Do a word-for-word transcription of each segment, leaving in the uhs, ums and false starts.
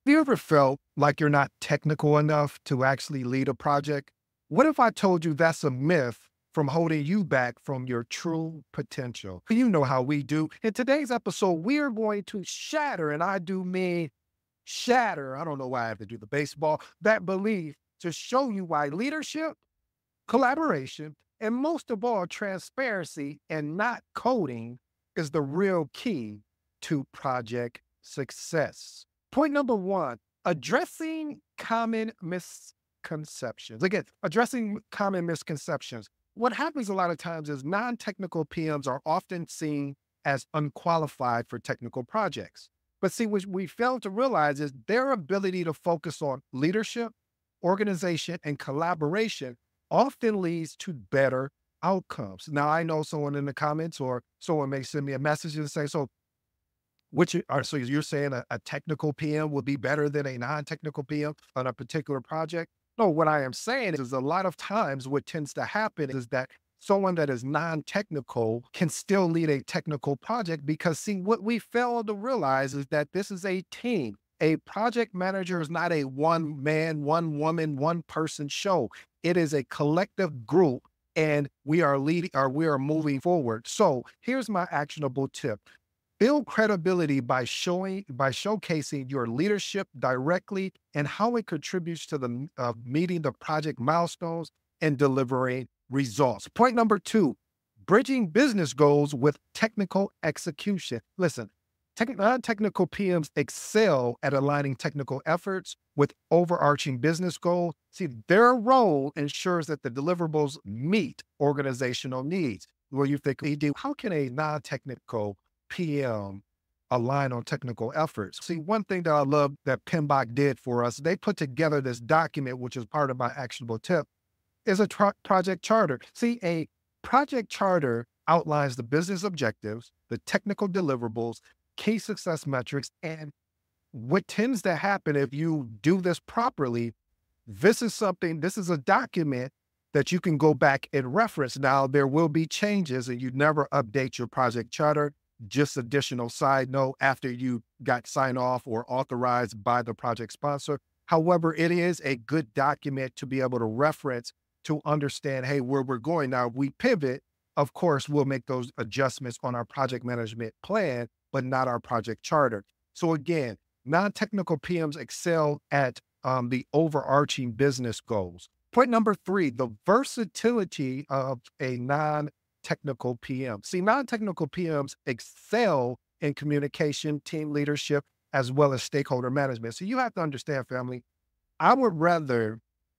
Have you ever felt like you're not technical enough to actually lead a project? What if I told you that's a myth from holding you back from your true potential? You know how we do. In today's episode, we are going to shatter, and I do mean shatter. I don't know why I have to do the baseball, that belief to show you why leadership, collaboration, and most of all, transparency and not coding is the real key to project success. Point number one, addressing common misconceptions. Again, addressing common misconceptions. What happens a lot of times is non technical P Ms are often seen as unqualified for technical projects. But see, what we fail to realize is their ability to focus on leadership, organization, and collaboration often leads to better outcomes. Now, I know someone in the comments or someone may send me a message and say, so which you- are so you're saying a, a technical P M would be better than a non-technical P M on a particular project? No, what I am saying is a lot of times what tends to happen is that someone that is non-technical can still lead a technical project because see, what we fail to realize is that this is a team. A project manager is not a one man, one woman, one person show. It is a collective group and we are leading or we are moving forward. So here's my actionable tip. Build credibility by showing by showcasing your leadership directly and how it contributes to the uh, meeting the project milestones and delivering results. Point number two, bridging business goals with technical execution. Listen, tech, non-technical P Ms excel at aligning technical efforts with overarching business goals. See, their role ensures that the deliverables meet organizational needs. Well, you think, E D, how can a non-technical P M align on technical efforts? See, one thing that I love that PMBOK did for us, they put together this document, which is part of my actionable tip, is a tr- project charter. See, a project charter outlines the business objectives, the technical deliverables, key success metrics, and what tends to happen if you do this properly, this is something, this is a document that you can go back and reference. Now, there will be changes and you never update your project charter. Just additional side note after you got signed off or authorized by the project sponsor. However, it is a good document to be able to reference to understand, hey, where we're going. Now, if we pivot, of course, we'll make those adjustments on our project management plan, but not our project charter. So again, non-technical P Ms excel at um, the overarching business goals. Point number three, the versatility of a non-technical P M. See, non-technical P Ms excel in communication, team leadership, as well as stakeholder management. So you have to understand, family, I would rather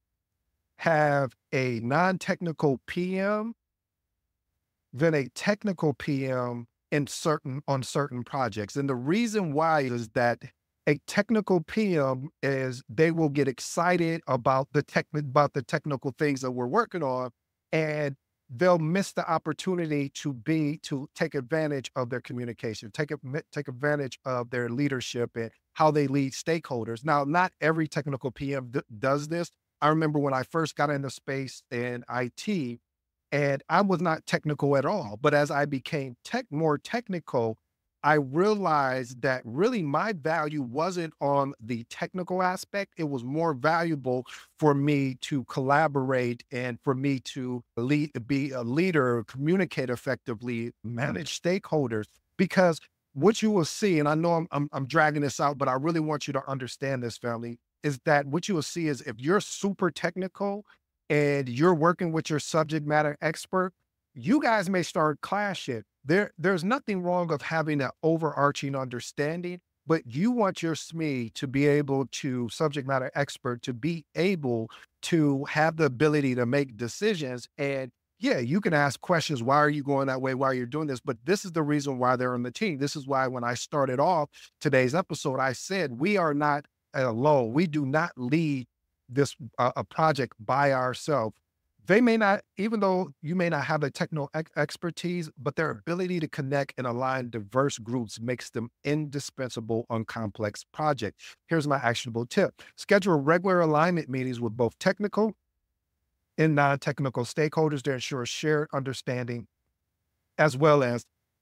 have a non-technical P M than a technical P M in certain on certain projects. And the reason why is that a technical P M is they will get excited about the tech about the technical things that we're working on, and they'll miss the opportunity to be to take advantage of their communication, take a, take advantage of their leadership and how they lead stakeholders. Now, not every technical P M d- does this. I remember when I first got into space and I T, and I was not technical at all. But as I became tech more technical, I realized that really my value wasn't on the technical aspect. It was more valuable for me to collaborate and for me to lead, be a leader, communicate effectively, manage stakeholders. Because what you will see, and I know I'm, I'm, I'm dragging this out, but I really want you to understand this, family, is that what you will see is if you're super technical and you're working with your subject matter expert, you guys may start clashing. There, there's nothing wrong of having an overarching understanding, but you want your S M E to be able to, subject matter expert, to be able to have the ability to make decisions. And yeah, you can ask questions. Why are you going that way? Why are you doing this? But this is the reason why they're on the team. This is why when I started off today's episode, I said, we are not alone. We do not lead this uh, a project by ourselves. They may not, even though you may not have the technical ex- expertise, but their ability to connect and align diverse groups makes them indispensable on complex projects. Here's my actionable tip. Schedule regular alignment meetings with both technical and non-technical stakeholders to ensure shared understanding, as well as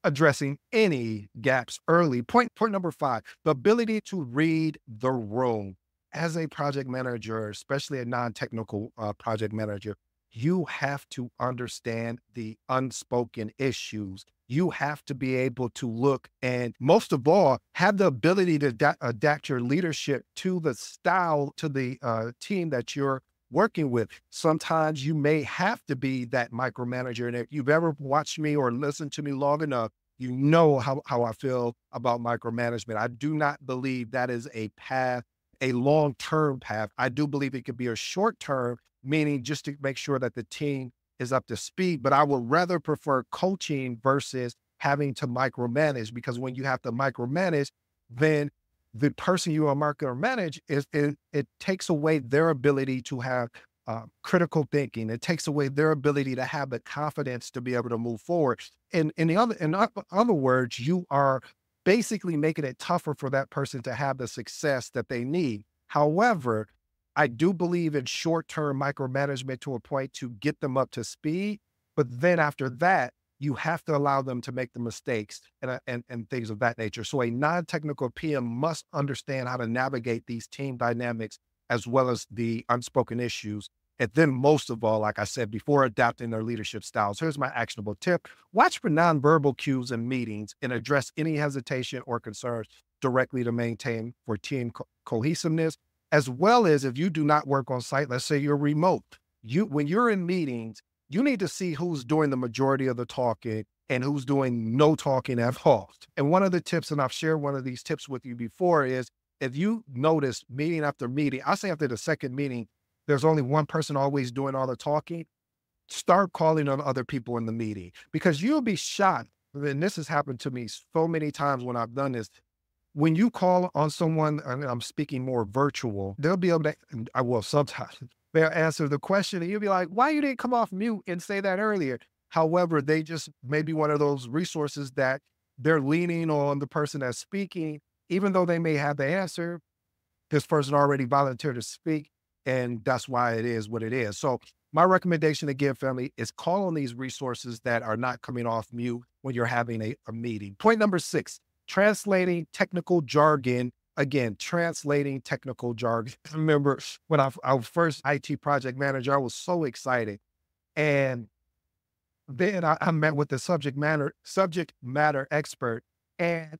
addressing any gaps early. Point, point number five, the ability to read the room. As a project manager, especially a non-technical uh, project manager, you have to understand the unspoken issues. You have to be able to look and, most of all, have the ability to da- adapt your leadership to the style, to the uh, team that you're working with. Sometimes you may have to be that micromanager. And if you've ever watched me or listened to me long enough, you know how, how I feel about micromanagement. I do not believe that is a path, a long-term path. I do believe it could be a short-term, meaning just to make sure that the team is up to speed. But I would rather prefer coaching versus having to micromanage, because when you have to micromanage, then the person you are micromanage is it, it takes away their ability to have uh, critical thinking. It takes away their ability to have the confidence to be able to move forward. In in the other in o- other words, you are basically making it tougher for that person to have the success that they need. However, I do believe in short-term micromanagement to a point to get them up to speed. But then after that, you have to allow them to make the mistakes and, uh, and, and things of that nature. So a non-technical P M must understand how to navigate these team dynamics as well as the unspoken issues. And then most of all, like I said, before adapting their leadership styles, here's my actionable tip. Watch for nonverbal cues in meetings and address any hesitation or concerns directly to maintain for team co- cohesiveness, as well as if you do not work on site, let's say you're remote. You, when you're in meetings, you need to see who's doing the majority of the talking and who's doing no talking at all. And one of the tips, and I've shared one of these tips with you before, is if you notice meeting after meeting, I say after the second meeting, there's only one person always doing all the talking, start calling on other people in the meeting, because you'll be shocked. And this has happened to me so many times when I've done this. When you call on someone, and I'm speaking more virtual, they'll be able to, and I will sometimes, they'll answer the question and you'll be like, why you didn't come off mute and say that earlier? However, they just may be one of those resources that they're leaning on the person that's speaking, even though they may have the answer, this person already volunteered to speak, and that's why it is what it is. So my recommendation again, family, is call on these resources that are not coming off mute when you're having a, a meeting. Point number six, translating technical jargon. Again, translating technical jargon. I remember when I, I was first I T project manager, I was so excited. And then I, I met with the subject matter, subject matter expert. And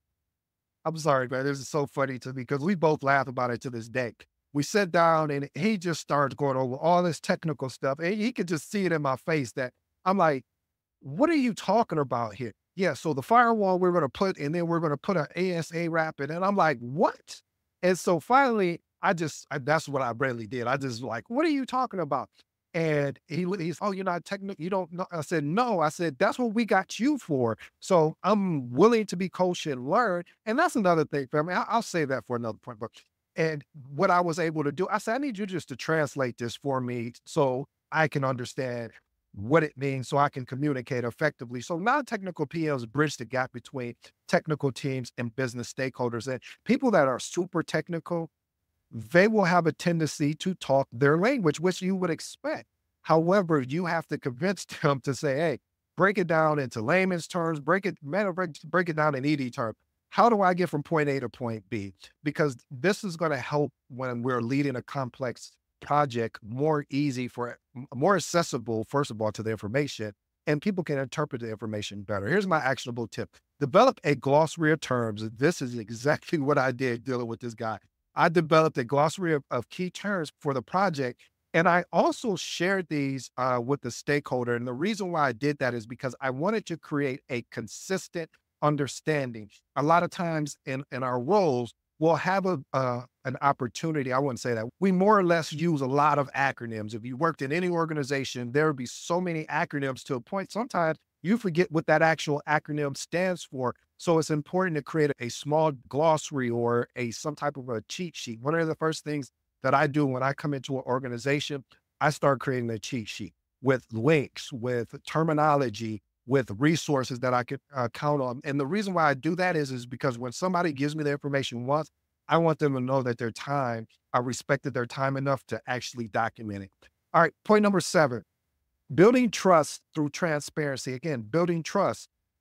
I'm sorry, man, this is so funny to me because we both laugh about it to this day. We sat down and he just started going over all this technical stuff. And he could just see it in my face that I'm like, what are you talking about here? Yeah, so the firewall we're going to put, and then we're going to put an A S A wrap in. And I'm like, what? And so finally, I just, I, that's what I really did. I just like, what are you talking about? And he, he's, oh, you're not technical. You don't know. I said, no, I said, that's what we got you for. So I'm willing to be coached and learn. And that's another thing, family. I, I'll say that for another point. But, and what I was able to do, I said, I need you just to translate this for me so I can understand what it means, so I can communicate effectively. So non-technical P Ms bridge the gap between technical teams and business stakeholders. And people that are super technical, they will have a tendency to talk their language, which you would expect. However, you have to convince them to say, hey, break it down into layman's terms, break it, man, break, break it down in E D terms. How do I get from point A to point B? Because this is going to help when we're leading a complex project more easy for, more accessible, first of all, to the information, and people can interpret the information better. Here's my actionable tip. Develop a glossary of terms. This is exactly what I did dealing with this guy. I developed a glossary of, of key terms for the project. And I also shared these uh, with the stakeholder. And the reason why I did that is because I wanted to create a consistent understanding. A lot of times in, in our roles, we'll have a, uh, an opportunity. I wouldn't say that. We more or less use a lot of acronyms. If you worked in any organization, there would be so many acronyms to a point. Sometimes you forget what that actual acronym stands for. So it's important to create a small glossary or a some type of a cheat sheet. One of the first things that I do when I come into an organization, I start creating a cheat sheet with links, with terminology, with resources that I could uh, count on. And the reason why I do that is, is because when somebody gives me the information once, I want them to know that their time, I respected their time enough to actually document it. All right, point number seven, building trust through transparency. Again, building trust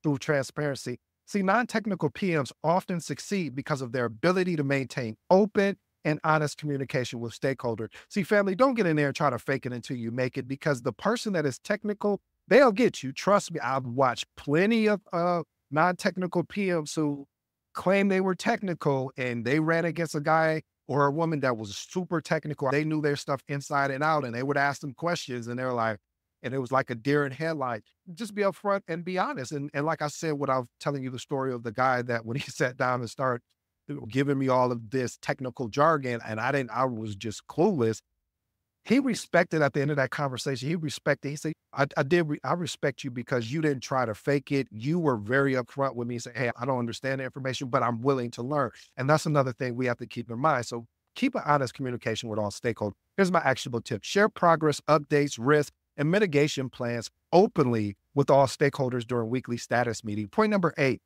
through transparency. See, non-technical P Ms often succeed because of their ability to maintain open and honest communication with stakeholders. See, family, don't get in there and try to fake it until you make it, because the person that is technical, they'll get you. Trust me, I've watched plenty of uh, non-technical P Ms who claim they were technical and they ran against a guy or a woman that was super technical. They knew their stuff inside and out, and they would ask them questions and they're like, and it was like a deer in headlight. Just be upfront and be honest. And, and like I said, when I was telling you the story of the guy that when he sat down and started giving me all of this technical jargon, and I didn't, I was just clueless. He respected at the end of that conversation. He respected, he said, I, I did, re- I respect you because you didn't try to fake it. You were very upfront with me and said, hey, I don't understand the information, but I'm willing to learn. And that's another thing we have to keep in mind. So keep an honest communication with all stakeholders. Here's my actionable tip. Share progress, updates, risks, and mitigation plans openly with all stakeholders during weekly status meeting. Point number eight,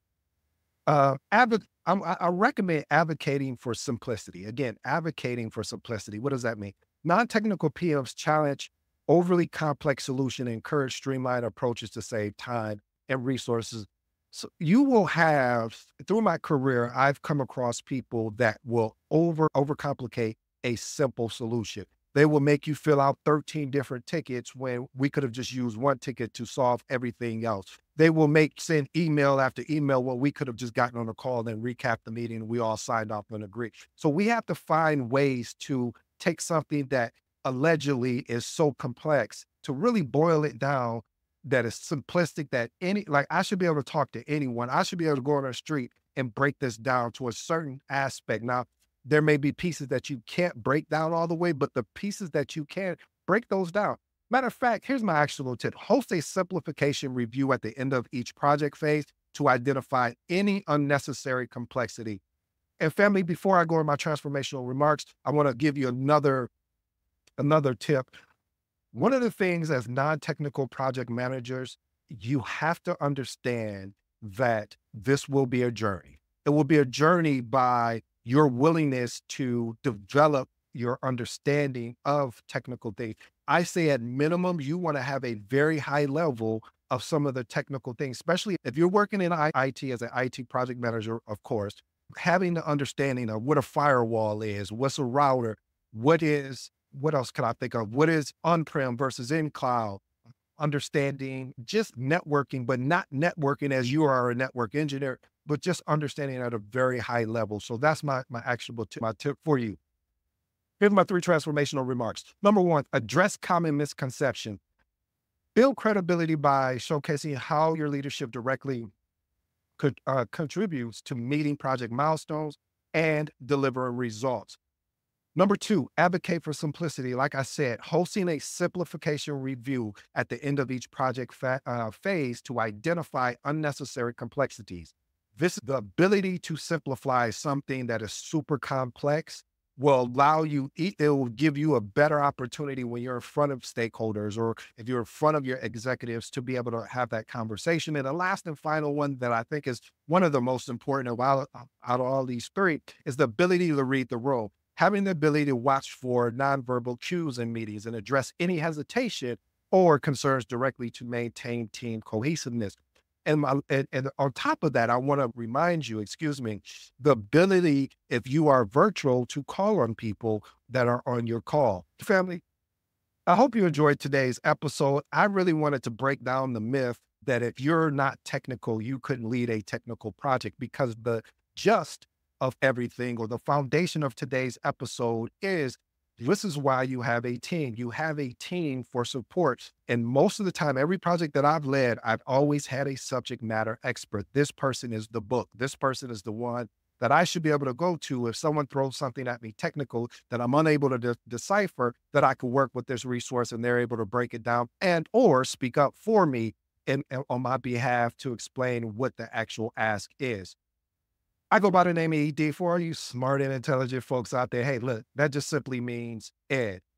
uh, advo- I'm- I, I recommend advocating for simplicity. Again, advocating for simplicity. What does that mean? Non-technical P Ms challenge overly complex solution and encourage streamlined approaches to save time and resources. So you will have, through my career, I've come across people that will over overcomplicate a simple solution. They will make you fill out thirteen different tickets when we could have just used one ticket to solve everything else. They will make send email after email when we could have just gotten on a call and recap the meeting and we all signed off and agreed. So we have to find ways to take something that allegedly is so complex to really boil it down that is simplistic, that any, like I should be able to talk to anyone. I should be able to go on the street and break this down to a certain aspect. Now, there may be pieces that you can't break down all the way, but the pieces that you can, break those down. Matter of fact, here's my actual tip. Host a simplification review at the end of each project phase to identify any unnecessary complexity. And family, before I go to my transformational remarks, I want to give you another, another tip. One of the things as non-technical project managers, you have to understand that this will be a journey. It will be a journey by your willingness to develop your understanding of technical things. I say at minimum, you want to have a very high level of some of the technical things, especially if you're working in I T as an I T project manager, of course, having the understanding of what a firewall is, what's a router, what is, what else can I think of? What is on-prem versus in cloud? Understanding just networking, but not networking as you are a network engineer, but just understanding at a very high level. So that's my, my actionable tip, my tip for you. Here's my three transformational remarks. Number one, address common misconception. Build credibility by showcasing how your leadership directly could, uh, contributes to meeting project milestones and delivering results. Number two, advocate for simplicity. Like I said, hosting a simplification review at the end of each project fa- uh, phase to identify unnecessary complexities. This, the ability to simplify something that is super complex will allow you, it will give you a better opportunity when you're in front of stakeholders or if you're in front of your executives to be able to have that conversation. And the last and final one that I think is one of the most important of all, out of all these three is the ability to read the room. Having the ability to watch for nonverbal cues in meetings and address any hesitation or concerns directly to maintain team cohesiveness. And, my, and, and on top of that, I want to remind you, excuse me, the ability, if you are virtual, to call on people that are on your call. Family, I hope you enjoyed today's episode. I really wanted to break down the myth that if you're not technical, you couldn't lead a technical project, because the just of everything, or the foundation of today's episode, is this is why you have a team. You have a team for support. And most of the time, every project that I've led, I've always had a subject matter expert. This person is the book. This person is the one that I should be able to go to if someone throws something at me technical that I'm unable to de- decipher, that I could work with this resource and they're able to break it down and or speak up for me and on my behalf to explain what the actual ask is. I go by the name of E D. For all you smart and intelligent folks out there, hey, look, that just simply means Ed.